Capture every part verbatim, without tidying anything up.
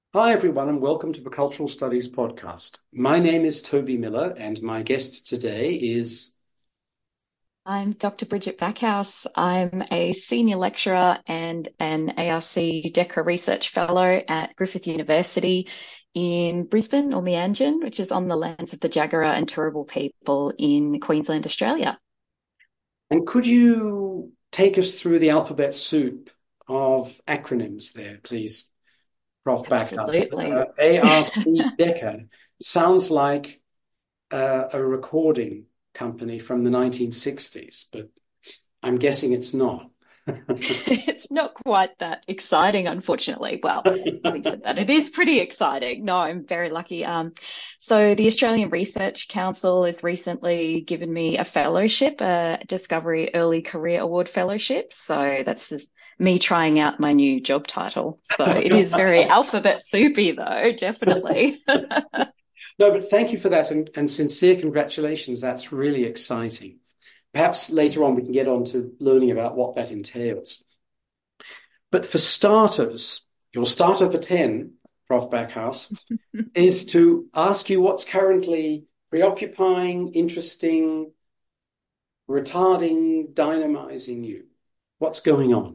Hi, everyone, and welcome to the Cultural Studies Podcast. My name is Toby Miller, and my guest today is. I'm Doctor Bridget Backhouse. I'm a senior lecturer and an A R C DECRA Research Fellow at Griffith University in Brisbane or Meanjin, which is on the lands of the Jagera and Turrbal people in Queensland, Australia. And could you take us through the alphabet soup of acronyms there, please, Prof Backhouse? Uh, Absolutely. A R C DECA sounds like uh, a recording company from the nineteen sixties, but I'm guessing it's not. It's not quite that exciting, unfortunately. Well, having said that, it is pretty exciting. No, I'm very lucky. Um, so the Australian Research Council has recently given me a fellowship, a Discovery Early Career Award fellowship. So that's just me trying out my new job title. So it is very alphabet soupy, though, definitely. No, but thank you for that and, and sincere congratulations. That's really exciting. Perhaps later on we can get on to learning about what that entails. But for starters, your starter for ten, Prof Backhouse, is to ask you what's currently preoccupying, interesting, retarding, dynamizing you. What's going on?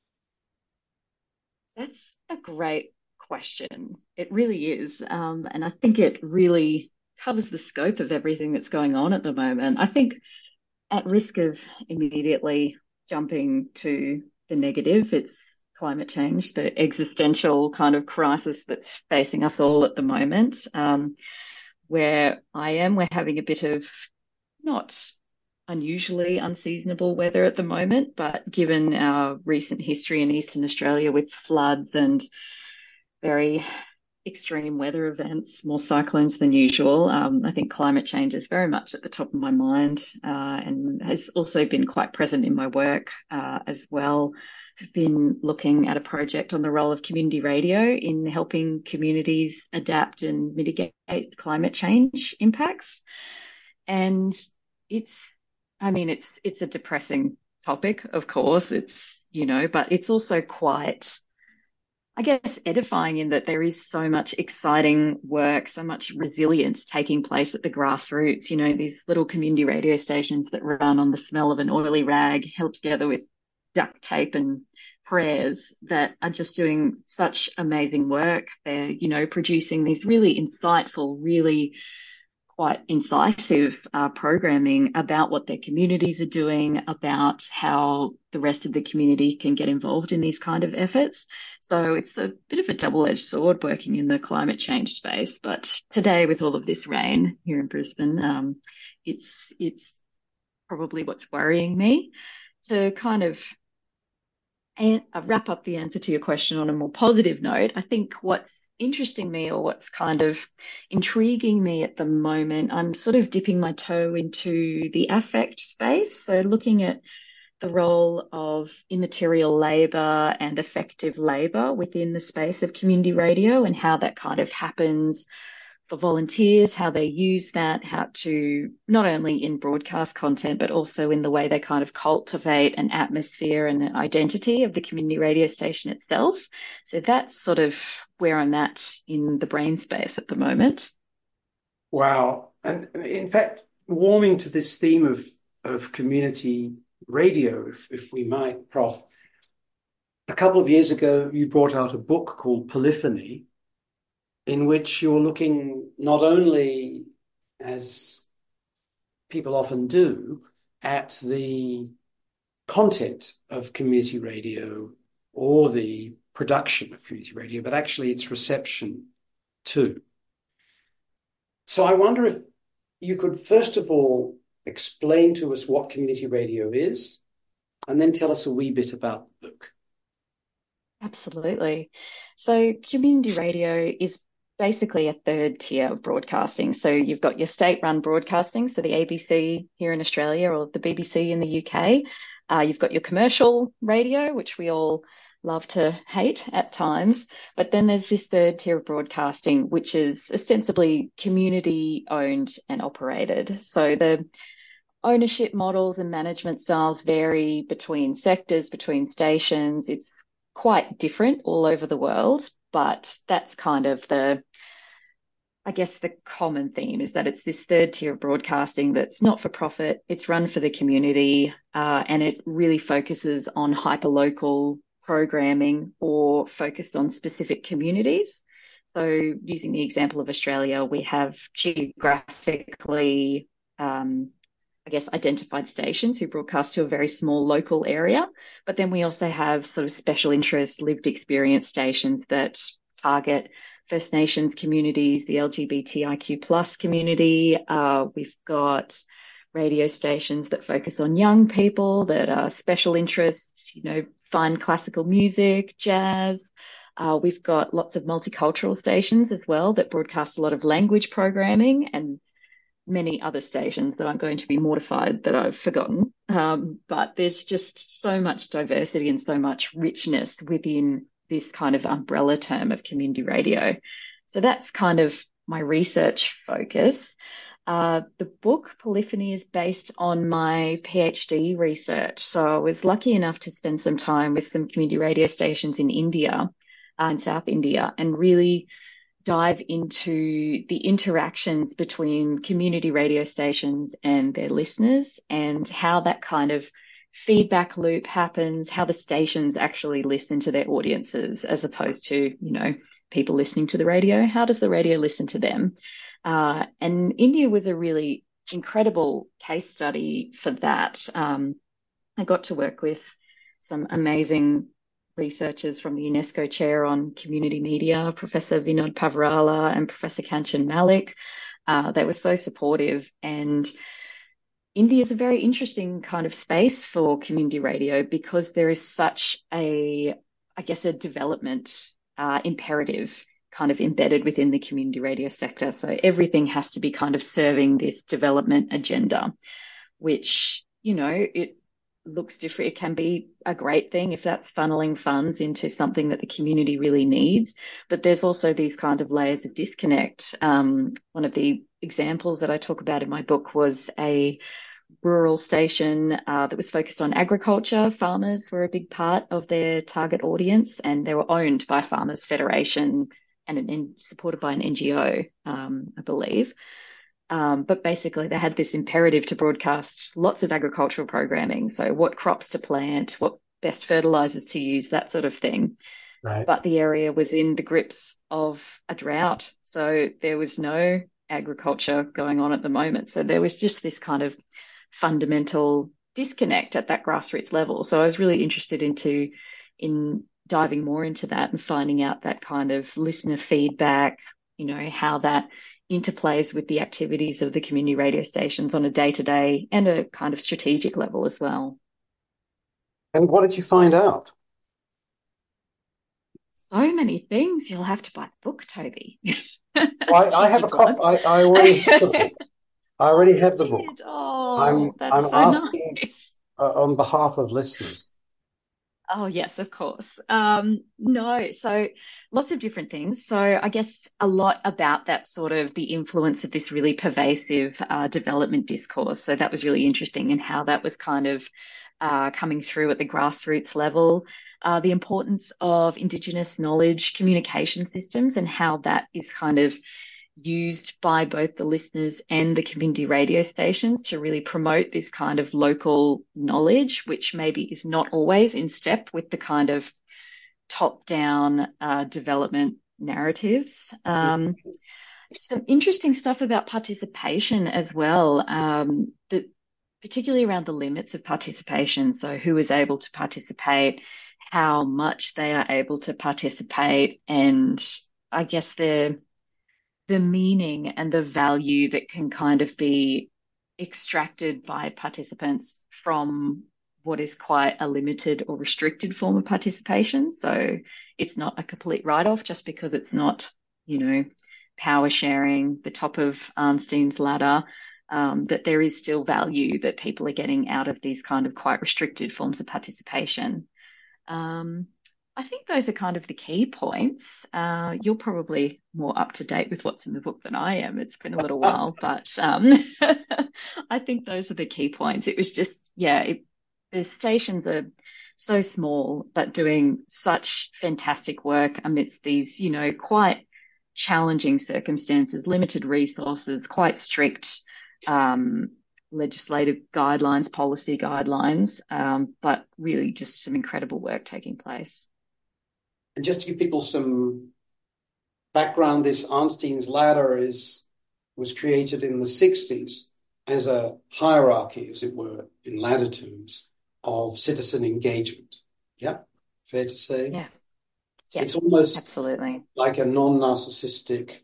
That's a great question. It really is. Um, and I think it really covers the scope of everything that's going on at the moment. I think at risk of immediately jumping to the negative, it's climate change, the existential kind of crisis that's facing us all at the moment. Um, where I am, we're having a bit of not unusually unseasonable weather at the moment, but given our recent history in Eastern Australia with floods and very extreme weather events, more cyclones than usual. Um, I think climate change is very much at the top of my mind uh, and has also been quite present in my work uh, as well. I've been looking at a project on the role of community radio in helping communities adapt and mitigate climate change impacts. And it's, I mean, it's it's a depressing topic, of course. It's, you know, but it's also quite I guess, edifying in that there is so much exciting work, so much resilience taking place at the grassroots. You know, these little community radio stations that run on the smell of an oily rag held together with duct tape and prayers that are just doing such amazing work. They're, you know, producing these really insightful, really quite incisive uh, programming about what their communities are doing, about how the rest of the community can get involved in these kind of efforts. So it's a bit of a double-edged sword working in the climate change space. But today, with all of this rain here in Brisbane, um, it's it's probably what's worrying me. To kind of and uh, wrap up the answer to your question on a more positive note, I think what's interesting me or what's kind of intriguing me at the moment, I'm sort of dipping my toe into the affect space. So looking at the role of immaterial labour and effective labour within the space of community radio and how that kind of happens for volunteers, how they use that, how to not only in broadcast content, but also in the way they kind of cultivate an atmosphere and an identity of the community radio station itself. So that's sort of where I'm at in the brain space at the moment. Wow. And in fact, warming to this theme of, of community radio, if, if we might, Prof, a couple of years ago, you brought out a book called Polyphony, in which you're looking not only, as people often do, at the content of community radio or the production of community radio, but actually its reception too. So I wonder if you could first of all explain to us what community radio is, and then tell us a wee bit about the book. Absolutely. So community radio is basically a third tier of broadcasting. So you've got your state-run broadcasting, so the A B C here in Australia or the B B C in the U K. Uh, you've got your commercial radio, which we all love to hate at times. But then there's this third tier of broadcasting, which is ostensibly community owned and operated. So the ownership models and management styles vary between sectors, between stations. It's quite different all over the world, but that's kind of the, I guess the common theme is that it's this third tier of broadcasting that's not for profit, it's run for the community, uh, and it really focuses on hyperlocal programming or focused on specific communities. So using the example of Australia, we have geographically, um, I guess, identified stations who broadcast to a very small local area. But then we also have sort of special interest, lived experience stations that target First Nations communities, the L G B T I Q plus community. Uh, we've got radio stations that focus on young people that are special interests, you know, fine classical music, jazz. Uh, we've got lots of multicultural stations as well that broadcast a lot of language programming, and many other stations that I'm going to be mortified that I've forgotten. Um, but there's just so much diversity and so much richness within this kind of umbrella term of community radio. So that's kind of my research focus. Uh, the book Polyphony is based on my PhD research. So I was lucky enough to spend some time with some community radio stations in India, uh, in South India, and really dive into the interactions between community radio stations and their listeners and how that kind of feedback loop happens, how the stations actually listen to their audiences as opposed to, you know, people listening to the radio. How does the radio listen to them? Uh, and India was a really incredible case study for that. Um, I got to work with some amazing researchers from the UNESCO Chair on Community Media, Professor Vinod Pavarala and Professor Kanchan Malik. Uh, they were so supportive, and India is a very interesting kind of space for community radio because there is such a, I guess, a development uh, imperative kind of embedded within the community radio sector. So everything has to be kind of serving this development agenda, which, you know, it looks different. It can be a great thing if that's funneling funds into something that the community really needs. But there's also these kind of layers of disconnect. Um, one of the examples that I talk about in my book was a rural station uh, that was focused on agriculture. Farmers were a big part of their target audience, and they were owned by Farmers Federation and, and supported by an N G O, um, I believe. Um, but basically, they had this imperative to broadcast lots of agricultural programming. So what crops to plant, what best fertilizers to use, that sort of thing. Right. But the area was in the grips of a drought. So there was no agriculture going on at the moment. So there was just this kind of fundamental disconnect at that grassroots level. So I was really interested into in diving more into that and finding out that kind of listener feedback, you know, how that interplays with the activities of the community radio stations on a day-to-day and a kind of strategic level as well. And what did you find out? So many things. You'll have to buy the book, Toby. Well, I, I have a copy. I, I already have the book. I already have the book. Oh, I'm that's I'm so asking nice. uh, on behalf of listeners. Oh, yes, of course. Um, no, so lots of different things. So I guess a lot about that sort of the influence of this really pervasive uh, development discourse. So that was really interesting and how that was kind of uh, coming through at the grassroots level. Uh, the importance of Indigenous knowledge communication systems and how that is kind of used by both the listeners and the community radio stations to really promote this kind of local knowledge, which maybe is not always in step with the kind of top-down uh, development narratives. Um, some interesting stuff about participation as well, um, that particularly around the limits of participation. So who is able to participate, how much they are able to participate, and I guess the the meaning and the value that can kind of be extracted by participants from what is quite a limited or restricted form of participation. So it's not a complete write-off just because it's not, you know, power sharing, the top of Arnstein's ladder, um, that there is still value that people are getting out of these kind of quite restricted forms of participation. Um, I think those are kind of the key points. Uh, you're probably more up to date with what's in the book than I am. It's been a little while, but um, I think those are the key points. It was just, yeah, it, the stations are so small, but doing such fantastic work amidst these, you know, quite challenging circumstances, limited resources, quite strict um, legislative guidelines, policy guidelines, um, but really just some incredible work taking place. And just to give people some background, this Arnstein's ladder is was created in the sixties as a hierarchy, as it were, in ladder terms, of citizen engagement. Yeah, fair to say? Yeah, yeah, it's almost absolutely. like a non-narcissistic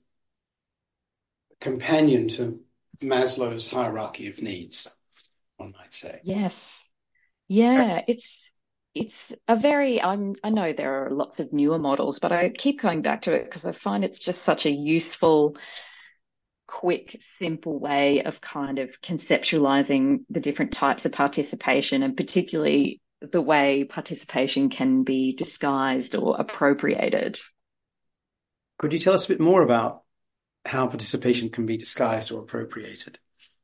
companion to Maslow's hierarchy of needs, one might say. Yes. Yeah, it's it's a very I'm I know there are lots of newer models, but I keep going back to it because I find it's just such a useful, quick, simple way of kind of conceptualizing the different types of participation, and particularly the way participation can be disguised or appropriated. Could you tell us a bit more about how participation can be disguised or appropriated?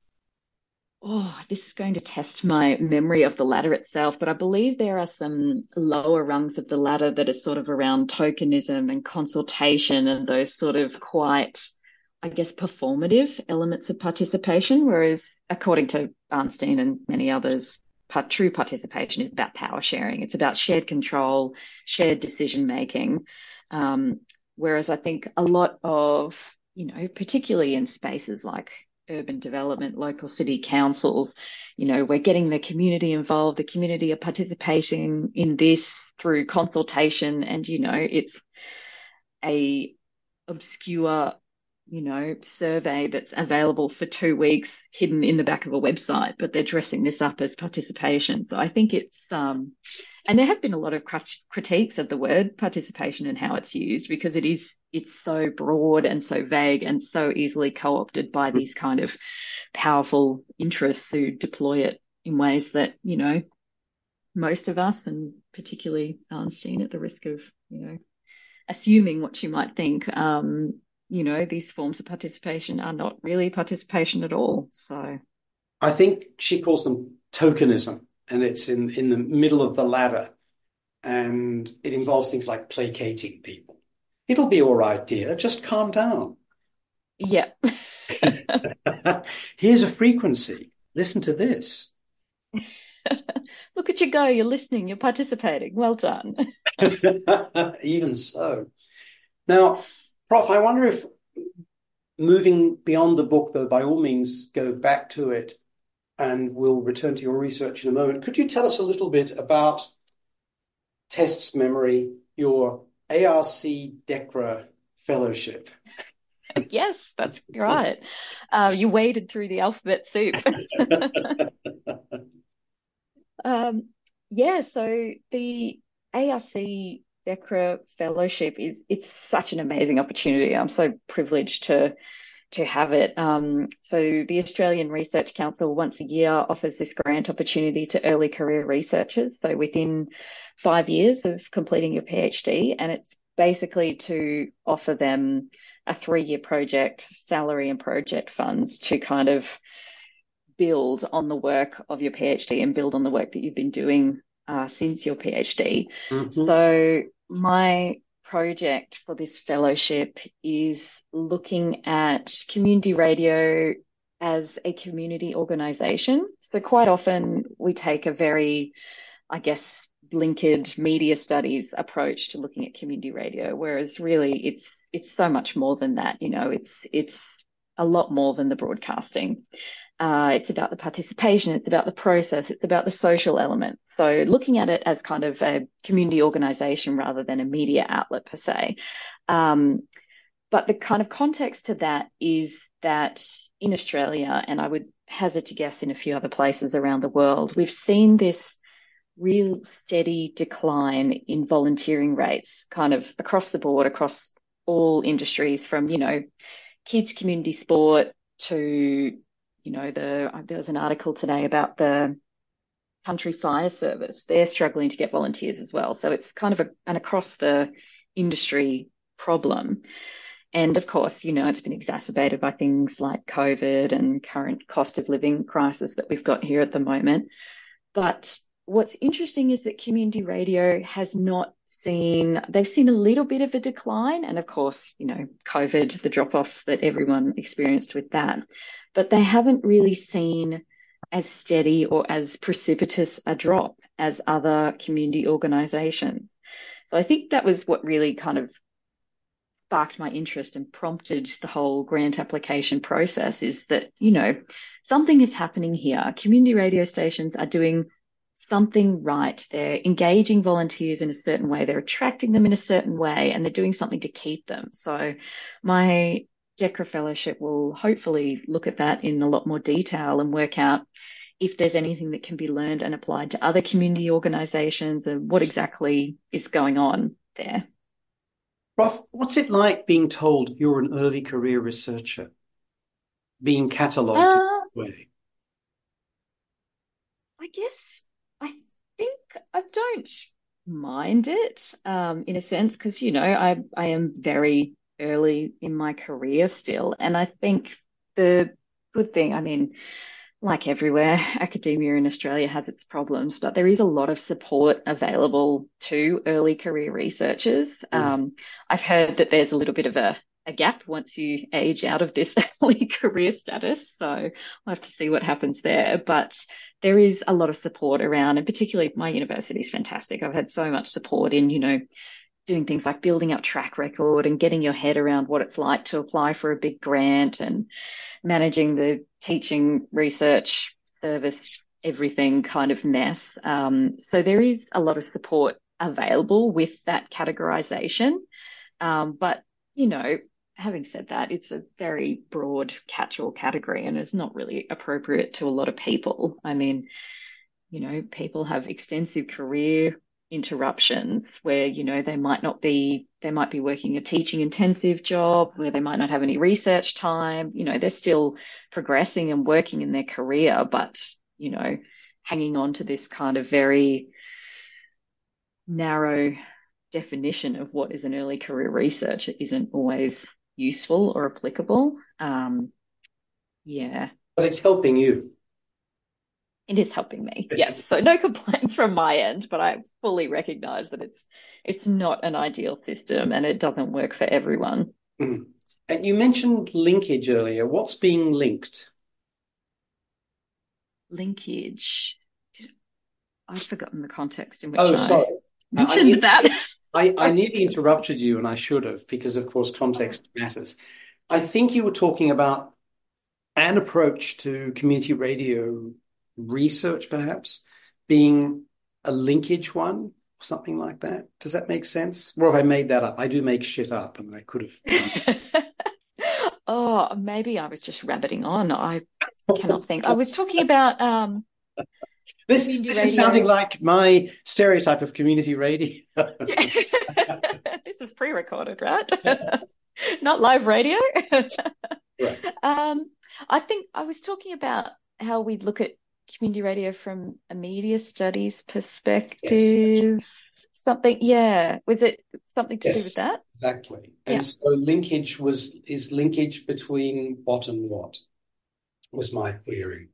Oh, this is going to test my memory of the ladder itself, but I believe there are some lower rungs of the ladder that are sort of around tokenism and consultation and those sort of quite, I guess, performative elements of participation, whereas according to Arnstein and many others, part, true participation is about power sharing. It's about shared control, shared decision making. Um, whereas I think a lot of, you know, particularly in spaces like urban development, local city councils, you know, we're getting the community involved, the community are participating in this through consultation, and, you know, it's a obscure, you know, survey that's available for two weeks hidden in the back of a website, but they're dressing this up as participation. So I think it's, um, and there have been a lot of critiques of the word participation and how it's used, because it is, it's so broad and so vague and so easily co-opted by these kind of powerful interests who deploy it in ways that, you know, most of us, and particularly Arnstein, at the risk of, you know, assuming what you might think, um, you know, these forms of participation are not really participation at all. So I think she calls them tokenism, and it's in, in the middle of the ladder, and it involves things like placating people. It'll be all right, dear. Just calm down. yeah. Here's a frequency. Listen to this. Look at you go. You're listening. You're participating. Well done. Even so. Now, Prof, I wonder if, moving beyond the book, though, by all means, go back to it, and we'll return to your research in a moment. Could you tell us a little bit about Test's memory, your A R C DECRA fellowship? Yes, that's right. Uh, you waded through the alphabet soup. um, yeah, so the A R C DECRA fellowship is, it's such an amazing opportunity. I'm so privileged to to have it. Um, so the Australian Research Council once a year offers this grant opportunity to early career researchers. So within five years of completing your PhD, and it's basically to offer them a three-year project, salary and project funds to kind of build on the work of your PhD and build on the work that you've been doing uh, since your PhD. Mm-hmm. So my project for this fellowship is looking at community radio as a community organisation. So quite often we take a very, I guess, blinkered media studies approach to looking at community radio, whereas really it's it's so much more than that. You know, it's it's a lot more than the broadcasting. Uh, it's about the participation, it's about the process, it's about the social element. So looking at it as kind of a community organisation rather than a media outlet per se. Um, but the kind of context to that is that in Australia, and I would hazard to guess in a few other places around the world, we've seen this real steady decline in volunteering rates kind of across the board, across all industries, from, you know, kids community sport to, you know, the there was an article today about the Country Fire Service. They're struggling to get volunteers as well. So it's kind of a, an across the industry problem. And of course, you know, it's been exacerbated by things like COVID and current cost of living crisis that we've got here at the moment. But what's interesting is that community radio has not seen, they've seen a little bit of a decline. And of course, you know, COVID, the drop-offs that everyone experienced with that, but they haven't really seen as steady or as precipitous a drop as other community organisations. So I think that was what really kind of sparked my interest and prompted the whole grant application process, is that, you know, something is happening here. Community radio stations are doing something right. They're engaging volunteers in a certain way. They're attracting them in a certain way, and they're doing something to keep them. So my DECRA fellowship will hopefully look at that in a lot more detail and work out if there's anything that can be learned and applied to other community organisations and what exactly is going on there. Prof, what's it like being told you're an early career researcher, being catalogued uh, in that way? I guess I think I don't mind it um, in a sense, because, you know, I, I am very early in my career still. And I think the good thing, I mean, like everywhere, academia in Australia has its problems, but there is a lot of support available to early career researchers. Mm. Um, I've heard that there's a little bit of a, a gap once you age out of this early career status. So we'll have to see what happens there. But there is a lot of support around, and particularly my university is fantastic. I've had so much support in, you know, doing things like building up track record and getting your head around what it's like to apply for a big grant and managing the teaching, research, service, everything kind of mess. Um, so there is a lot of support available with that categorization. Um, but, you know, having said that, it's a very broad catch-all category and it's not really appropriate to a lot of people. I mean, you know, people have extensive career interruptions where, you know, they might not be, they might be working a teaching intensive job where they might not have any research time. You know, they're still progressing and working in their career, but, you know, hanging on to this kind of very narrow definition of what is an early career researcher isn't always useful or applicable. Um, yeah. But it's helping you. It is helping me, yes. So no complaints from my end, but I fully recognise that it's it's not an ideal system and it doesn't work for everyone. Mm. And you mentioned linkage earlier. What's being linked? Linkage. Did, I've forgotten the context in which oh, I sorry. mentioned I, that. I, I nearly interrupted you, and I should have, because, of course, context matters. I think you were talking about an approach to community radio research, perhaps, being a linkage one, something like that. Does that make sense? Or have I made that up? I do make shit up, and I could have. Oh, maybe I was just rabbiting on. I cannot think. I was talking about um, this. This is sounding like my stereotype of community radio. This is pre-recorded, right? Not live radio. Right. Um, I think I was talking about how we look at community radio from a media studies perspective. Yes, something, yeah. Was it something to yes, do with that? Exactly. And yeah. So linkage was is linkage between what and what was my query.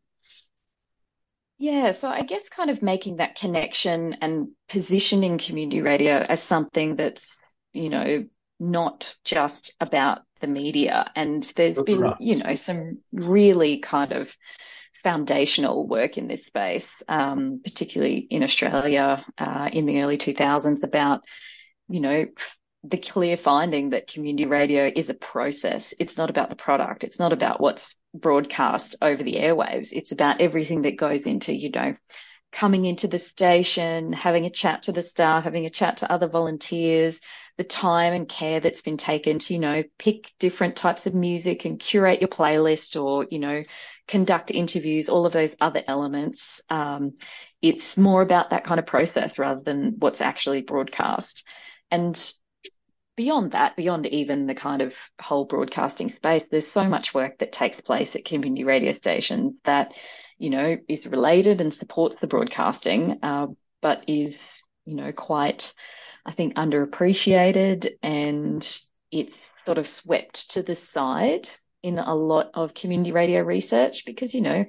Yeah, so I guess kind of making that connection and positioning community radio as something that's, you know, not just about the media. And there's been, right. you know, some really kind of foundational work in this space, um, particularly in Australia uh, in the early two thousands, about, you know, the clear finding that community radio is a process. It's not about the product. It's not about what's broadcast over the airwaves. It's about everything that goes into, you know, coming into the station, having a chat to the staff, having a chat to other volunteers, the time and care that's been taken to, you know, pick different types of music and curate your playlist, or, you know, conduct interviews, all of those other elements. Um, it's more about that kind of process rather than what's actually broadcast. And beyond that, beyond even the kind of whole broadcasting space, there's so much work that takes place at community radio stations that, you know, is related and supports the broadcasting, uh, but is, you know, quite, I think, underappreciated, and it's sort of swept to the side in a lot of community radio research because, you know,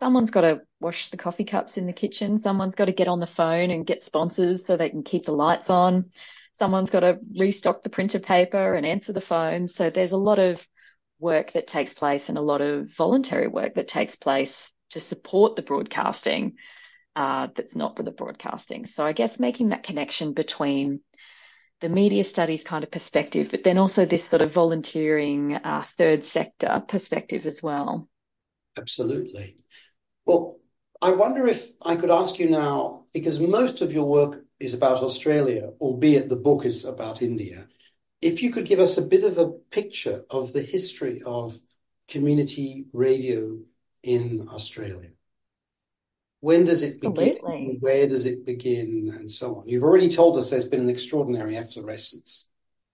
someone's got to wash the coffee cups in the kitchen. Someone's got to get on the phone and get sponsors so they can keep the lights on. Someone's got to restock the printer paper and answer the phone. So there's a lot of work that takes place and a lot of voluntary work that takes place to support the broadcasting uh, that's not for the broadcasting. So I guess making that connection between the media studies kind of perspective, but then also this sort of volunteering uh, third sector perspective as well. Absolutely. Well, I wonder if I could ask you now, because most of your work is about Australia, albeit the book is about India. If you could give us a bit of a picture of the history of community radio in Australia. When does it begin? Absolutely. Where does it begin? And so on. You've already told us there's been an extraordinary effervescence.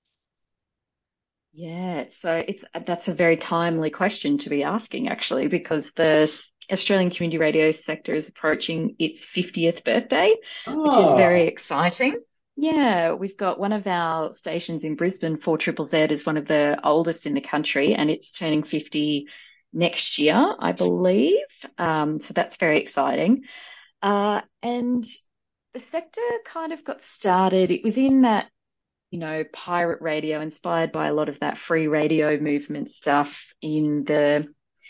Yeah, so it's that's a very timely question to be asking, actually, because the Australian community radio sector is approaching its fiftieth birthday, which is very Ah, exciting. Yeah, we've got one of our stations in Brisbane, four Z Z Z, is one of the oldest in the country, and it's turning fifty next year, I believe. Um, so that's very exciting. Uh, and the sector kind of got started. It was in that you know, pirate radio, inspired by a lot of that free radio movement stuff in the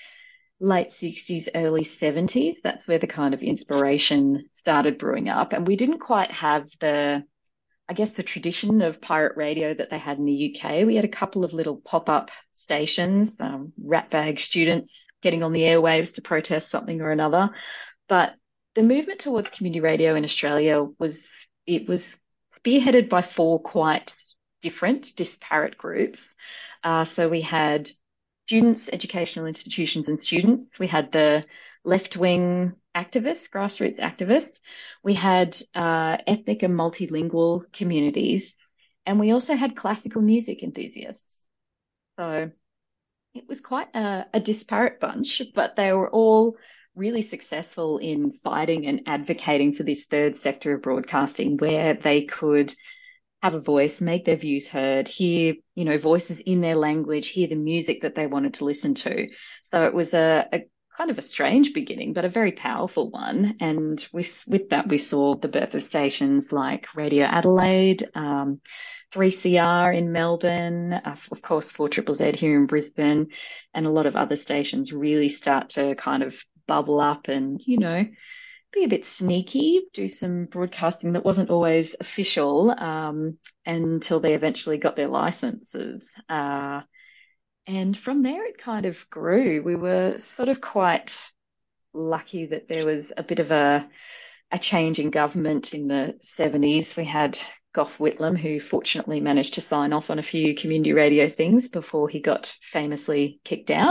late sixties, early seventies. That's where the kind of inspiration started brewing up. And we didn't quite have the, I guess, the tradition of pirate radio that they had in the U K. We had a couple of little pop-up stations, um, ratbag students getting on the airwaves to protest something or another. But the movement towards community radio in Australia was, it was spearheaded by four quite different, disparate groups. Uh, so we had students, educational institutions and students. We had the left-wing activists, grassroots activists. We had uh, ethnic and multilingual communities. And we also had classical music enthusiasts. So it was quite a, a disparate bunch, but they were all really successful in fighting and advocating for this third sector of broadcasting where they could have a voice, make their views heard, hear, you know, voices in their language, hear the music that they wanted to listen to. So it was a, a kind of a strange beginning, but a very powerful one. And we, with that, we saw the birth of stations like Radio Adelaide, um, three C R in Melbourne, uh, of course, four Z Z Z here in Brisbane, and a lot of other stations really start to kind of bubble up and, you know, be a bit sneaky, do some broadcasting that wasn't always official um, until they eventually got their licenses. Uh, and from there, it kind of grew. We were sort of quite lucky that there was a bit of a, a change in government in the seventies. We had Gough Whitlam, who fortunately managed to sign off on a few community radio things before he got famously kicked out.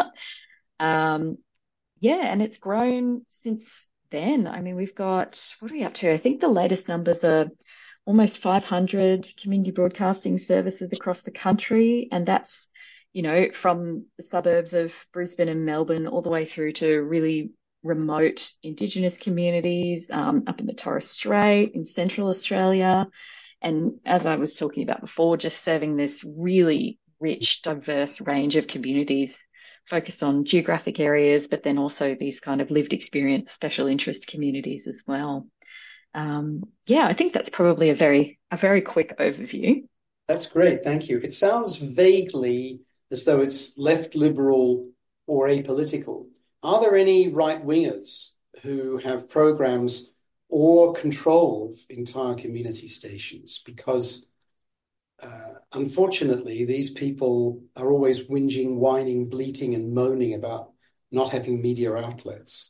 Um, yeah, and it's grown since then. I mean, we've got, what are we up to? I think the latest numbers are almost five hundred community broadcasting services across the country. And that's, you know, from the suburbs of Brisbane and Melbourne all the way through to really remote Indigenous communities um, up in the Torres Strait, in Central Australia. And as I was talking about before, just serving this really rich, diverse range of communities focused on geographic areas, but then also these kind of lived experience, special interest communities as well. Um, yeah, I think that's probably a very, a very quick overview. that's great. Thank you. It sounds vaguely as though it's left liberal or apolitical. Are there any right wingers who have programs or control of entire community stations? Because uh, unfortunately, these people are always whinging, whining, bleating, and moaning about not having media outlets.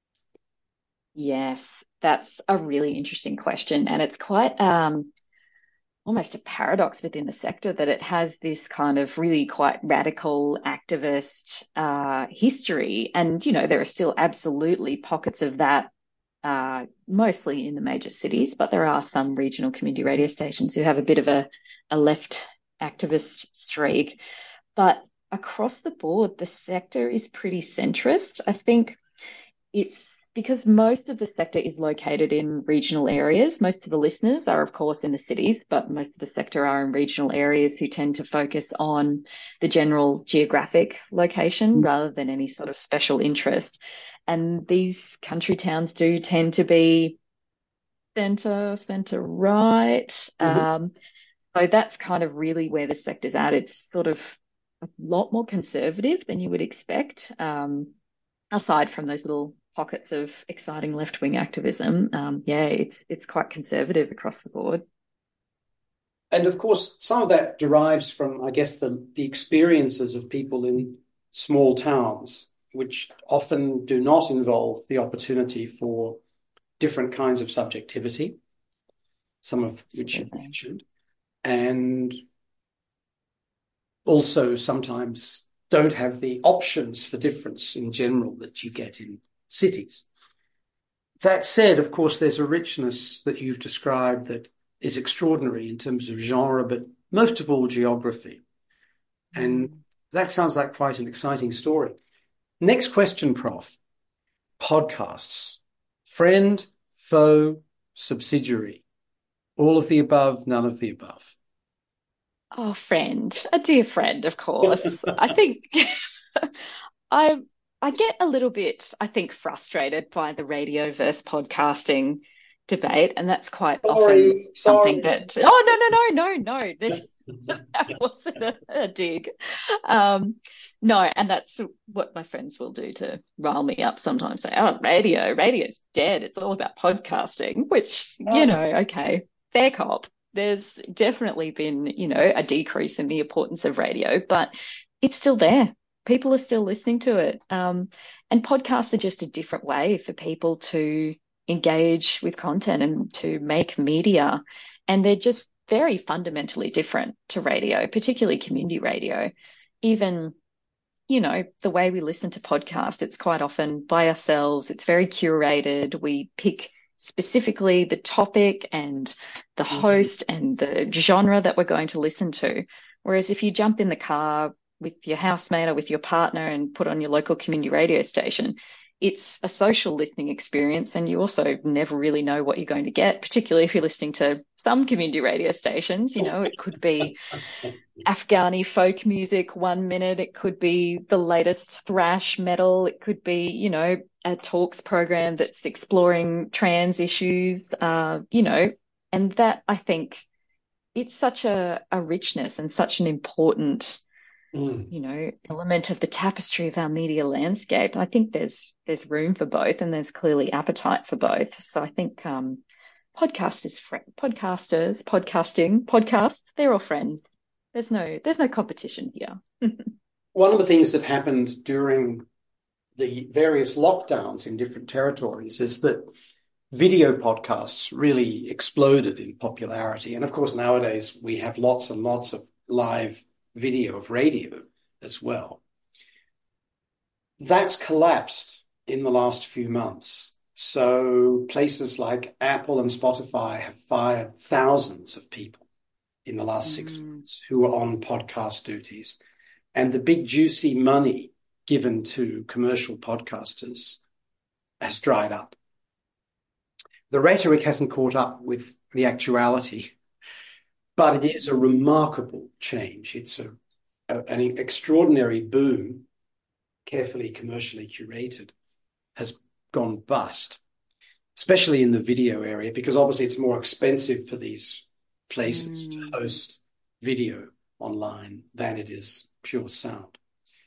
Yes, that's a really interesting question. And it's quite um, almost a paradox within the sector that it has this kind of really quite radical activist uh, history. And, you know, there are still absolutely pockets of that, uh, mostly in the major cities, but there are some regional community radio stations who have a bit of a, a left activist streak. But across the board, the sector is pretty centrist. I think it's because most of the sector is located in regional areas. Most of the listeners are, of course, in the cities, but most of the sector are in regional areas who tend to focus on the general geographic location rather than any sort of special interest. And these country towns do tend to be centre, centre right. Mm-hmm. Um, so that's kind of really where the sector's at. It's sort of a lot more conservative than you would expect, um, aside from those little pockets of exciting left-wing activism. Um, yeah, it's it's quite conservative across the board. And of course, some of that derives from, I guess, the, the experiences of people in small towns, which often do not involve the opportunity for different kinds of subjectivity, some of which you mentioned, and also sometimes don't have the options for difference in general that you get in cities. That said, of course, there's a richness that you've described that is extraordinary in terms of genre, but most of all geography. And mm. that sounds like quite an exciting story. Next question, Professor Podcasts. Friend, foe, subsidiary. All of the above, none of the above. Oh, friend, a dear friend, of course. I think I I get a little bit, I think, frustrated by the radio versus podcasting debate, and that's quite sorry, often something sorry. that. Oh no no no no no! This that wasn't a, a dig. Um, no, and that's what my friends will do to rile me up sometimes. Say, "Oh, radio, radio's dead. It's all about podcasting," which you know, okay, fair cop. There's definitely been, you know, a decrease in the importance of radio, but it's still there. People are still listening to it. Um, and podcasts are just a different way for people to engage with content and to make media. And they're just very fundamentally different to radio, particularly community radio. Even, you know, the way we listen to podcasts, it's quite often by ourselves. It's very curated. We pick specifically the topic and the host and the genre that we're going to listen to. Whereas if you jump in the car with your housemate or with your partner and put on your local community radio station, it's a social listening experience, and you also never really know what you're going to get, particularly if you're listening to some community radio stations. You know, it could be Afghani folk music one minute, it could be the latest thrash metal, it could be, you know, a talks program that's exploring trans issues, uh, you know, and that, I think, it's such a, a richness and such an important Mm. you know, element of the tapestry of our media landscape. I think there's there's room for both, and there's clearly appetite for both. So I think um, podcasters, podcasters, podcasting, podcasts, they're all friends. There's no there's no competition here. One of the things that happened during the various lockdowns in different territories is that video podcasts really exploded in popularity. And of course, nowadays we have lots and lots of live video of radio as well. That's collapsed in the last few months. So places like Apple and Spotify have fired thousands of people in the last mm. six months who are on podcast duties. And the big juicy money given to commercial podcasters has dried up. The rhetoric hasn't caught up with the actuality. But it is a remarkable change. It's a, a, an extraordinary boom, carefully commercially curated, has gone bust, especially in the video area, because obviously it's more expensive for these places mm. to host video online than it is pure sound.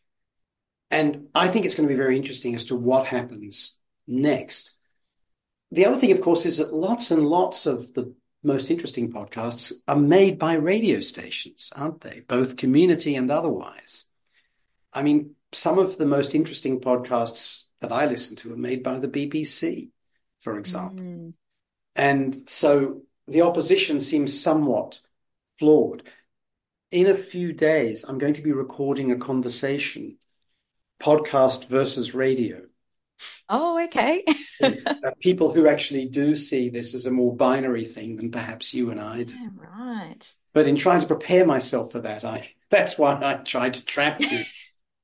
And I think it's going to be very interesting as to what happens next. The other thing, of course, is that lots and lots of the most interesting podcasts are made by radio stations, aren't they? Both community and otherwise. I mean, some of the most interesting podcasts that I listen to are made by the B B C, for example. Mm. And so the opposition seems somewhat flawed. In a few days, I'm going to be recording a conversation, podcast versus radio. Oh, okay. With, uh, people who actually do see this as a more binary thing than perhaps you and I do. Yeah, right. But in trying to prepare myself for that, I that's why I tried to trap you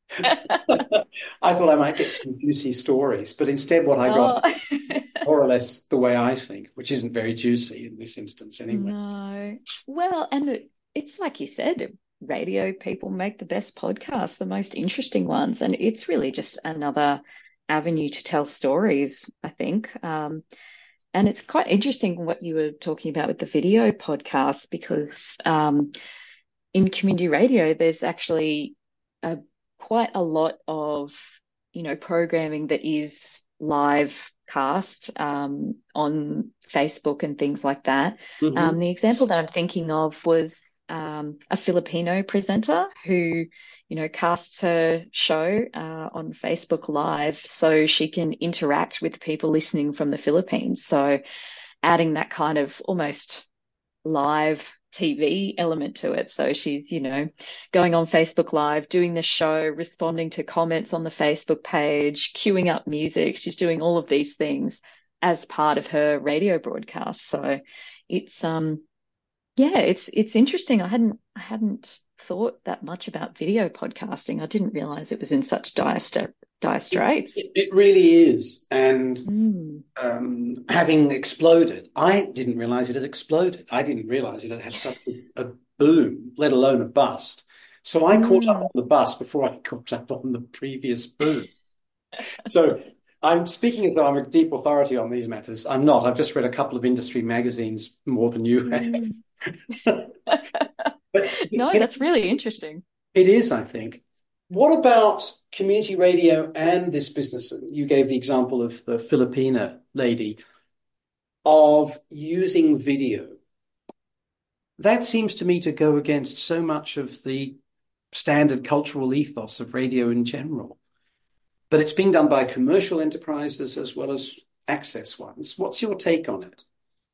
I thought I might get some juicy stories, but instead what I got Oh. more or less the way I think, which isn't very juicy in this instance anyway. No. Well, and it, it's like you said, radio people make the best podcasts, the most interesting ones. And it's really just another avenue to tell stories, I think. Um, and it's quite interesting what you were talking about with the video podcast, because um, in community radio, there's actually a, quite a lot of, you know, programming that is live cast um, on Facebook and things like that. Um, Hmm. the example that I'm thinking of was um, a Filipino presenter who, you know, casts her show uh, on Facebook Live so she can interact with people listening from the Philippines. So adding that kind of almost live T V element to it. So she's, you know, going on Facebook Live, doing the show, responding to comments on the Facebook page, queuing up music. She's doing all of these things as part of her radio broadcast. So it's um yeah, it's it's interesting. I hadn't I hadn't thought that much about video podcasting. I didn't realize it was in such dire st dire It, straits. it, it really is. And Mm. um, having exploded, I didn't realize it had exploded. I didn't realize it had had such a, a boom, let alone a bust. So I caught up Mm. on the bust before I caught up on the previous boom. So I'm speaking as though I'm a deep authority on these matters. I'm not. I've just read a couple of industry magazines more than you have. Mm. But No, you know, that's really interesting. it is, I think. What about community radio and this business? You gave the example of the Filipina lady of using video. That seems to me to go against so much of the standard cultural ethos of radio in general. But it's being done by commercial enterprises as well as access ones. What's your take on it?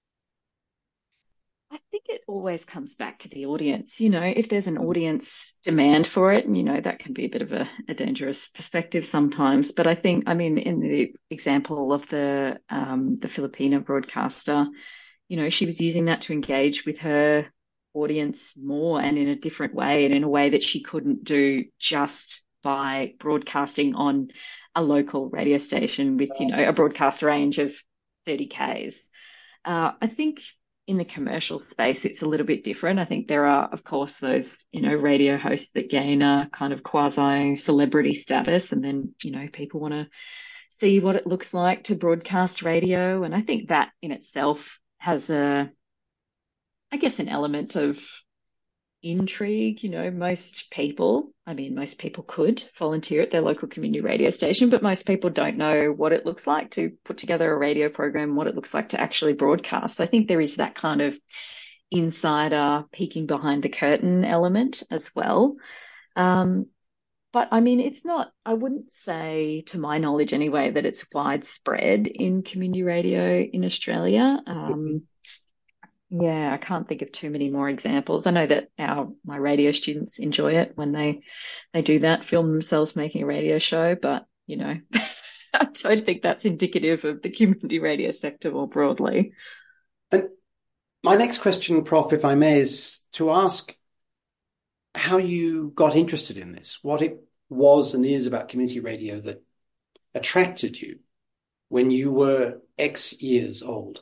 I think it always comes back to the audience. You know, if there's an audience demand for it, and you know, that can be a bit of a, a dangerous perspective sometimes. But I think, I mean, in the example of the um, the Filipino broadcaster, you know, she was using that to engage with her audience more and in a different way, and in a way that she couldn't do just by broadcasting on a local radio station with, you know, a broadcast range of thirty Ks. Uh, I think in the commercial space, it's a little bit different. I think there are, of course, those, you know, radio hosts that gain a kind of quasi celebrity status, and then, you know, people want to see what it looks like to broadcast radio. And I think that in itself has a, I guess, an element of intrigue. You know, most people, I mean, most people could volunteer at their local community radio station, but most people don't know what it looks like to put together a radio program, what it looks like to actually broadcast. So I think there is that kind of insider peeking behind the curtain element as well. Um, but I mean, it's not, I wouldn't say, to my knowledge anyway, that it's widespread in community radio in Australia. Um, yeah, I can't think of too many more examples. I know that our my radio students enjoy it when they they do that, film themselves making a radio show, but you know, I don't think that's indicative of the community radio sector more broadly. And my next question, Prof, if I may, is to ask how you got interested in this, what it was and is about community radio that attracted you when you were X years old.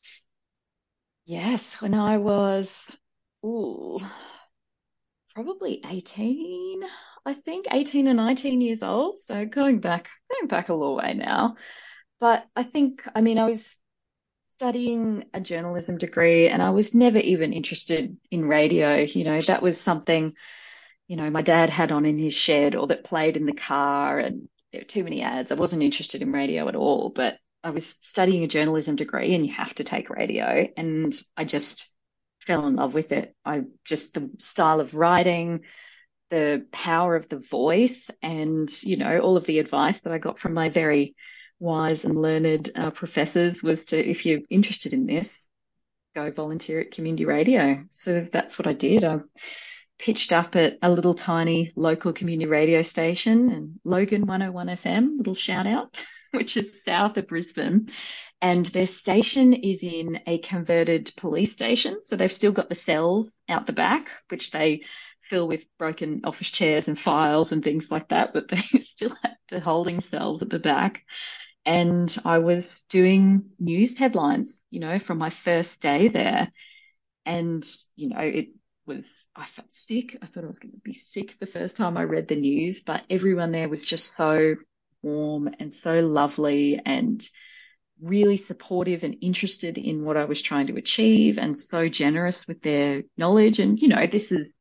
Yes, when I was, ooh, probably eighteen, I think, eighteen or nineteen years old. So going back, going back a little way now. But I think, I mean, I was studying a journalism degree and I was never even interested in radio. You know, that was something, you know, my dad had on in his shed or that played in the car, and there were too many ads. I wasn't interested in radio at all, but I was studying a journalism degree and you have to take radio. And I just fell in love with it. I just, the style of writing, the power of the voice, and, you know, all of the advice that I got from my very wise and learned uh, professors was to, if you're interested in this, go volunteer at community radio. So that's what I did. I pitched up at a little tiny local community radio station, and Logan one oh one F M, little shout out, which is south of Brisbane. And their station is in a converted police station. So they've still got the cells out the back, which they fill with broken office chairs and files and things like that, but they still had the holding cells at the back. And I was doing news headlines, you know, from my first day there. And, you know, it was, I felt sick. I thought I was going to be sick the first time I read the news, but everyone there was just so warm and so lovely and really supportive and interested in what I was trying to achieve and so generous with their knowledge. And, you know, this is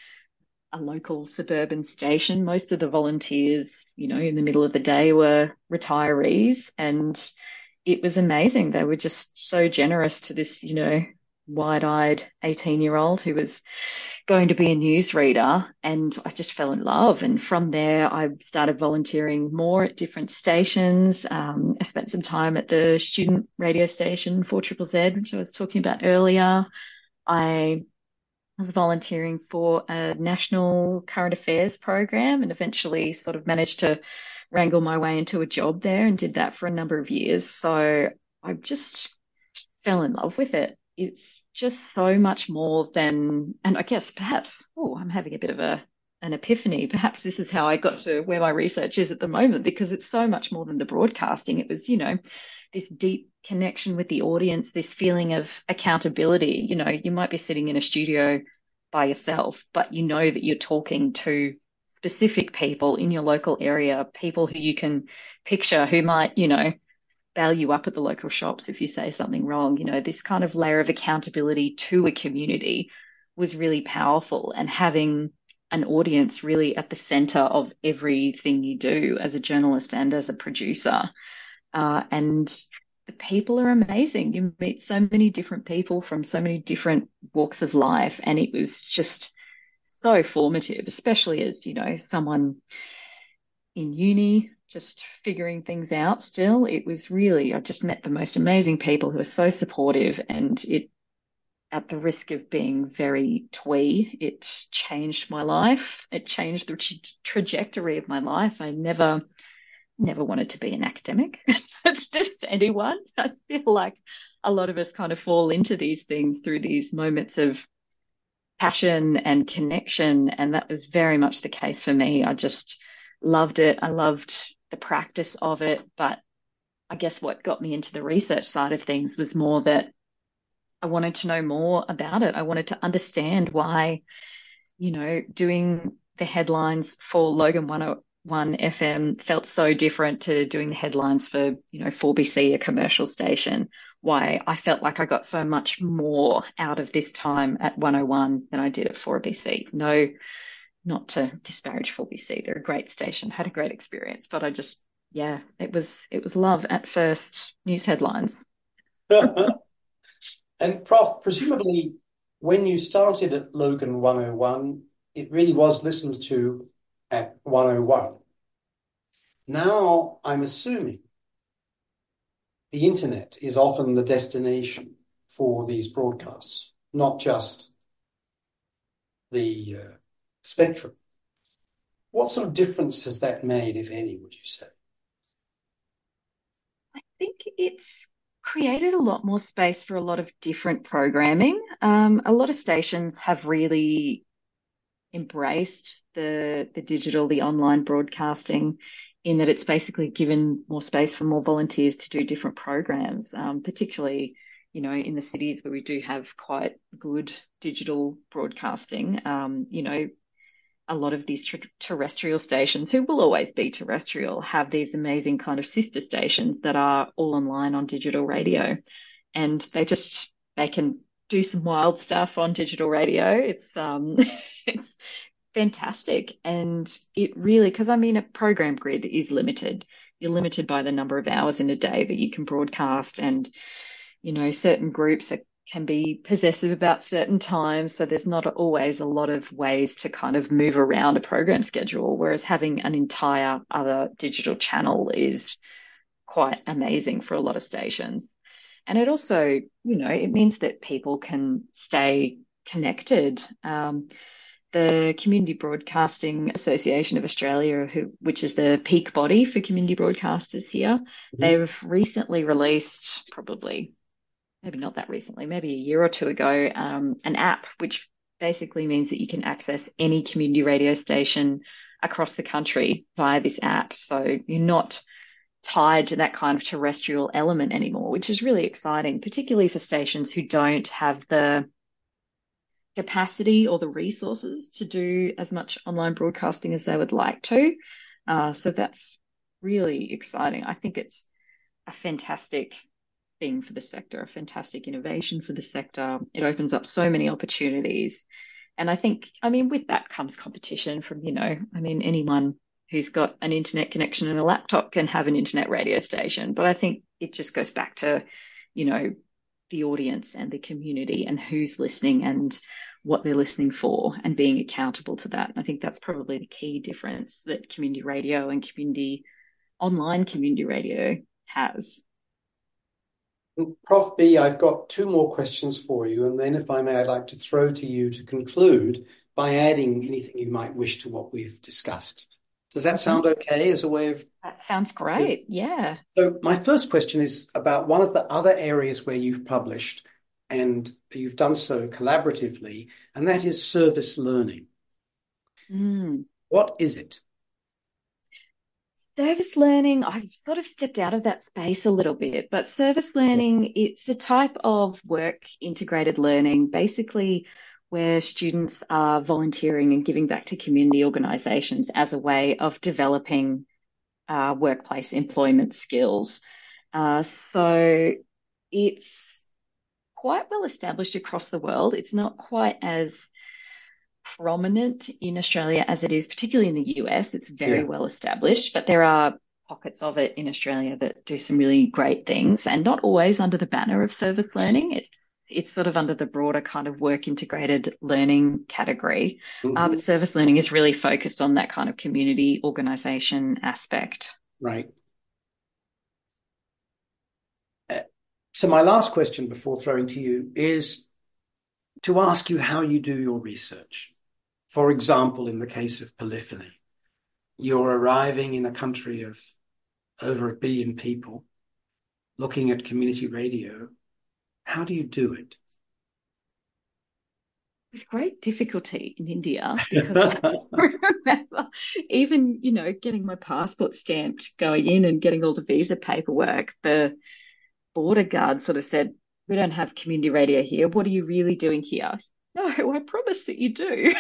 a local suburban station. Most of the volunteers, you know, in the middle of the day were retirees, and it was amazing. They were just so generous to this, you know, wide-eyed eighteen year old who was going to be a newsreader, and I just fell in love. And from there, I started volunteering more at different stations. Um, I spent some time at the student radio station four Z Z Z, which I was talking about earlier. I was volunteering for a national current affairs program and eventually sort of managed to wrangle my way into a job there and did that for a number of years. So I just fell in love with it. It's just so much more than, and I guess perhaps, oh, I'm having a bit of a an epiphany. Perhaps this is how I got to where my research is at the moment, because it's so much more than the broadcasting. It was, you know, this deep connection with the audience, this feeling of accountability. You know, you might be sitting in a studio by yourself, but you know that you're talking to specific people in your local area, people who you can picture who might, you know, bail you up at the local shops if you say something wrong. You know, this kind of layer of accountability to a community was really powerful, and having an audience really at the center of everything you do as a journalist and as a producer. Uh, and the people are amazing. You meet so many different people from so many different walks of life, and it was just so formative, especially as, you know, someone in uni, just figuring things out still. It was really, I just met the most amazing people who are so supportive, and it, at the risk of being very twee, it changed my life. It changed the tra- trajectory of my life. I never, never wanted to be an academic. It's just anyone. I feel like a lot of us kind of fall into these things through these moments of passion and connection. And that was very much the case for me. I just loved it. I loved the practice of it. But I guess what got me into the research side of things was more that I wanted to know more about it. I wanted to understand why, you know, doing the headlines for Logan one oh one F M felt so different to doing the headlines for, you know, four B C, a commercial station. Why I felt like I got so much more out of this time at one oh one than I did at four B C. No, not to disparage four B C. They're a great station, had a great experience, but I just, yeah, it was, it was love at first news headlines. And Prof, presumably when you started at Logan one oh one, it really was listened to at one oh one. Now, I'm assuming the internet is often the destination for these broadcasts, not just the uh, spectrum. What sort of difference has that made, if any, would you say? I think it's created a lot more space for a lot of different programming. Um, a lot of stations have really embraced the the digital, the online broadcasting, in that it's basically given more space for more volunteers to do different programs, um, particularly, you know, in the cities where we do have quite good digital broadcasting. Um, you know, a lot of these ter- terrestrial stations, who will always be terrestrial, have these amazing kind of sister stations that are all online on digital radio. And they just, they can do some wild stuff on digital radio. It's, um, it's fantastic. And it really, because I mean, a program grid is limited. You're limited by the number of hours in a day that you can broadcast. And, you know, certain groups are can be possessive about certain times. So there's not always a lot of ways to kind of move around a program schedule, whereas having an entire other digital channel is quite amazing for a lot of stations. And it also, you know, it means that people can stay connected. Um, the Community Broadcasting Association of Australia, who, which is the peak body for community broadcasters here, mm-hmm. they've recently released, probably maybe not that recently, maybe a year or two ago, um, an app which basically means that you can access any community radio station across the country via this app. So you're not tied to that kind of terrestrial element anymore, which is really exciting, particularly for stations who don't have the capacity or the resources to do as much online broadcasting as they would like to. Uh, so that's really exciting. I think it's a fantastic thing for the sector, a fantastic innovation for the sector. It opens up so many opportunities. And I think, I mean, with that comes competition from, you know, I mean, anyone who's got an internet connection and a laptop can have an internet radio station. But I think it just goes back to, you know, the audience and the community and who's listening and what they're listening for and being accountable to that. And I think that's probably the key difference that community radio and community online community radio has. Professor B, I've got two more questions for you, and then if I may, I'd like to throw to you to conclude by adding anything you might wish to what we've discussed. Does that sound okay as a way of... That sounds great, yeah. So my first question is about one of the other areas where you've published, and you've done so collaboratively, and that is service learning. Mm. What is it? Service learning, I've sort of stepped out of that space a little bit, but service learning, it's a type of work integrated learning, basically where students are volunteering and giving back to community organisations as a way of developing uh, workplace employment skills. Uh, so it's quite well established across the world. It's not quite as prominent in Australia as it is, particularly in the U S. It's very yeah. well established, but there are pockets of it in Australia that do some really great things, and not always under the banner of service learning. It's it's sort of under the broader kind of work integrated learning category. Mm-hmm. Uh, but service learning is really focused on that kind of community organisation aspect. Right. Uh, so my last question before throwing to you is to ask you how you do your research. For example, in the case of polyphony, you're arriving in a country of over a billion people, looking at community radio. How do you do it? With great difficulty in India, because I remember even, you know, getting my passport stamped, going in and getting all the visa paperwork, the border guard sort of said, "We don't have community radio here. What are you really doing here?" No, I promise that you do.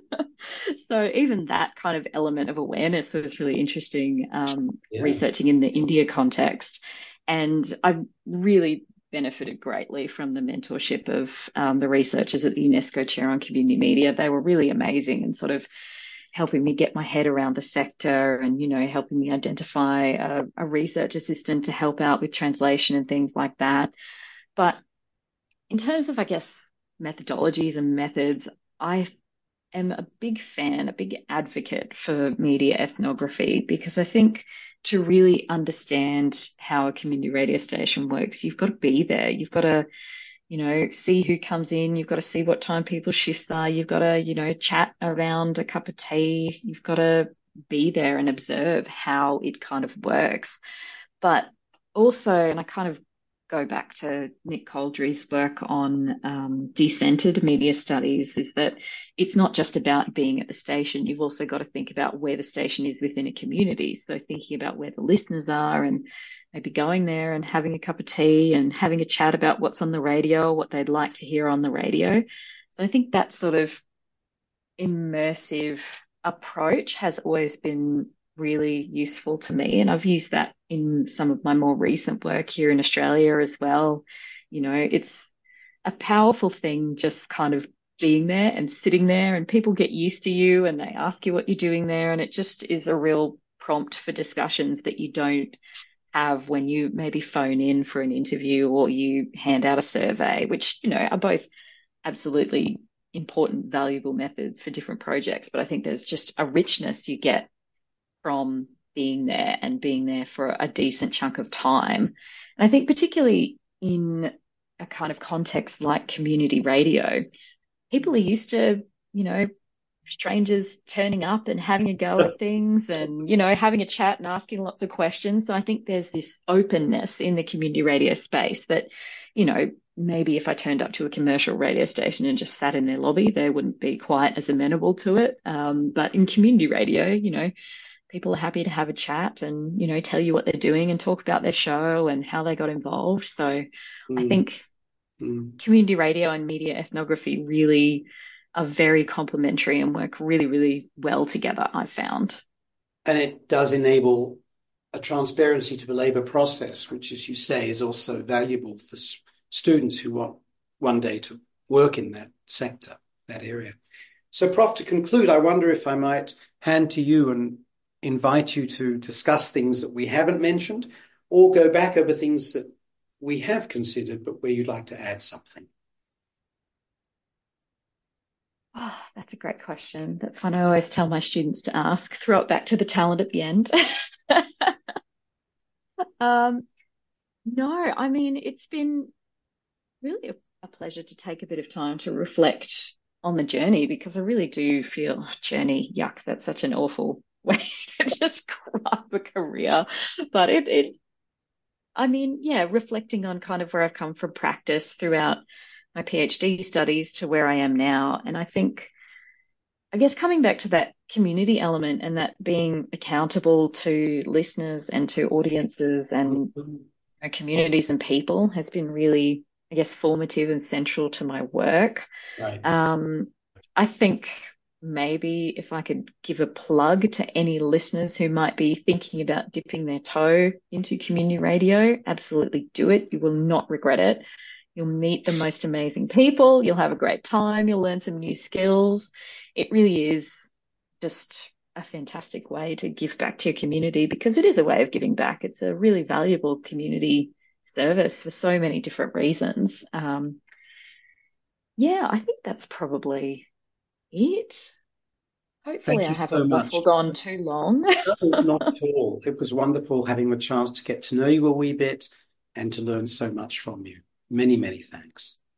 So even that kind of element of awareness was really interesting, um, yeah. researching in the India context. And I really benefited greatly from the mentorship of um, the researchers at the UNESCO Chair on Community Media. They were really amazing and sort of helping me get my head around the sector and, you know, helping me identify a, a research assistant to help out with translation and things like that. But in terms of, I guess, methodologies and methods, I am a big fan, a big advocate for media ethnography, because I think to really understand how a community radio station works, you've got to be there. You've got to, you know, see who comes in. You've got to see what time people's shifts are. You've got to, you know, chat around a cup of tea. You've got to be there and observe how it kind of works. But also, and I kind of go back to Nick Coldry's work on um, decentered media studies, is that it's not just about being at the station. You've also got to think about where the station is within a community. So thinking about where the listeners are and maybe going there and having a cup of tea and having a chat about what's on the radio, what they'd like to hear on the radio. So I think that sort of immersive approach has always been really useful to me. And I've used that in some of my more recent work here in Australia as well. You know, it's a powerful thing just kind of being there and sitting there, and people get used to you and they ask you what you're doing there. And it just is a real prompt for discussions that you don't have when you maybe phone in for an interview or you hand out a survey, which, you know, are both absolutely important, valuable methods for different projects. But I think there's just a richness you get from being there and being there for a decent chunk of time. And I think particularly in a kind of context like community radio, people are used to, you know, strangers turning up and having a go at things and, you know, having a chat and asking lots of questions. So I think there's this openness in the community radio space that, you know, maybe if I turned up to a commercial radio station and just sat in their lobby, they wouldn't be quite as amenable to it. Um, but in community radio, you know, people are happy to have a chat and, you know, tell you what they're doing and talk about their show and how they got involved. So Mm. I think Mm. community radio and media ethnography really are very complementary and work really, really well together, I've found. And it does enable a transparency to the labour process, which, as you say, is also valuable for s- students who want one day to work in that sector, that area. So, Professor, to conclude, I wonder if I might hand to you and invite you to discuss things that we haven't mentioned or go back over things that we have considered, but where you'd like to add something. Oh, that's a great question. That's one I always tell my students to ask. Throw it back to the talent at the end. um, no, I mean, it's been really a, a pleasure to take a bit of time to reflect on the journey because I really do feel journey, yuck, that's such an awful way to describe a career. But it, it, I mean, yeah, reflecting on kind of where I've come from practice throughout my PhD studies to where I am now. And I think, I guess coming back to that community element and that being accountable to listeners and to audiences and Mm-hmm. you know, communities and people has been really, I guess, formative and central to my work. Right. Um, I think maybe if I could give a plug to any listeners who might be thinking about dipping their toe into community radio, absolutely do it. You will not regret it. You'll meet the most amazing people. You'll have a great time. You'll learn some new skills. It really is just a fantastic way to give back to your community because it is a way of giving back. It's a really valuable community service for so many different reasons. Um, yeah, I think that's probably it. Hopefully, Thank I you so haven't much. waffled on too long. No, not at all. It was wonderful having the chance to get to know you a wee bit and to learn so much from you. Many, many thanks.